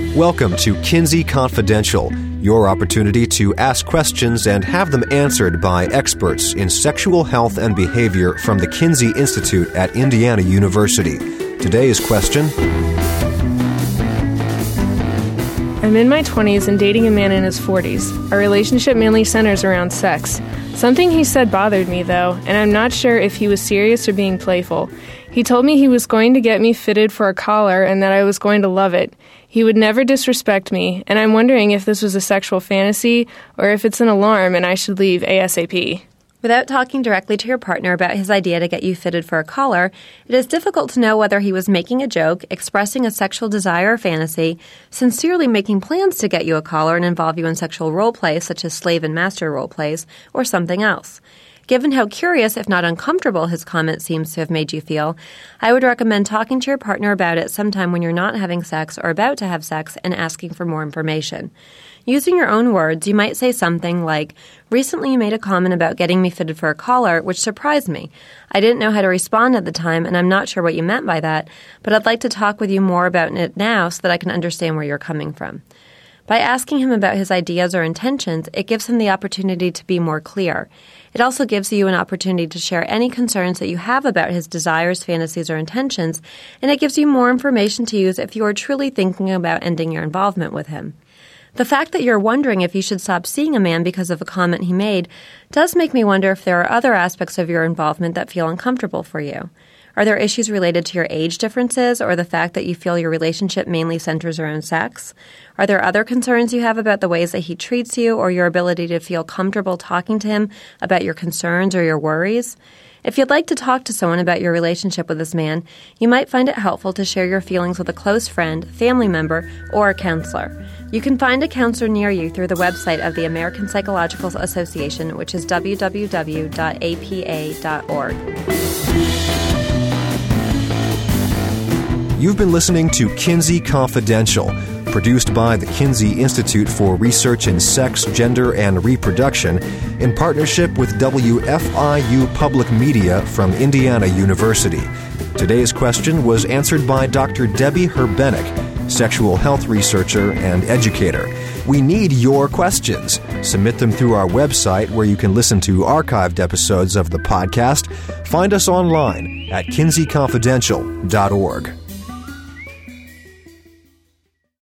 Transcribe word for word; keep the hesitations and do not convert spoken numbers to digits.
Welcome to Kinsey Confidential, your opportunity to ask questions and have them answered by experts in sexual health and behavior from the Kinsey Institute at Indiana University. Today's question: I'm in my twenties and dating a man in his forties. Our relationship mainly centers around sex. Something he said bothered me, though, and I'm not sure if he was serious or being playful. He told me he was going to get me fitted for a collar and that I was going to love it. He would never disrespect me, and I'm wondering if this was a sexual fantasy or if it's an alarm and I should leave ASAP. Without talking directly to your partner about his idea to get you fitted for a collar, it is difficult to know whether he was making a joke, expressing a sexual desire or fantasy, sincerely making plans to get you a collar and involve you in sexual role play, such as slave and master role plays, or something else. Given how curious, if not uncomfortable, his comment seems to have made you feel, I would recommend talking to your partner about it sometime when you're not having sex or about to have sex and asking for more information. Using your own words, you might say something like, "Recently you made a comment about getting me fitted for a collar, which surprised me. I didn't know how to respond at the time, and I'm not sure what you meant by that, but I'd like to talk with you more about it now so that I can understand where you're coming from." By asking him about his ideas or intentions, it gives him the opportunity to be more clear. It also gives you an opportunity to share any concerns that you have about his desires, fantasies, or intentions, and it gives you more information to use if you are truly thinking about ending your involvement with him. The fact that you're wondering if you should stop seeing a man because of a comment he made does make me wonder if there are other aspects of your involvement that feel uncomfortable for you. Are there issues related to your age differences or the fact that you feel your relationship mainly centers around sex? Are there other concerns you have about the ways that he treats you or your ability to feel comfortable talking to him about your concerns or your worries? If you'd like to talk to someone about your relationship with this man, you might find it helpful to share your feelings with a close friend, family member, or a counselor. You can find a counselor near you through the website of the American Psychological Association, which is w w w dot a p a dot org. You've been listening to Kinsey Confidential, produced by the Kinsey Institute for Research in Sex, Gender, and Reproduction in partnership with W F I U Public Media from Indiana University. Today's question was answered by Doctor Debbie Herbenek, sexual health researcher and educator. We need your questions. Submit them through our website where you can listen to archived episodes of the podcast. Find us online at kinsey confidential dot org.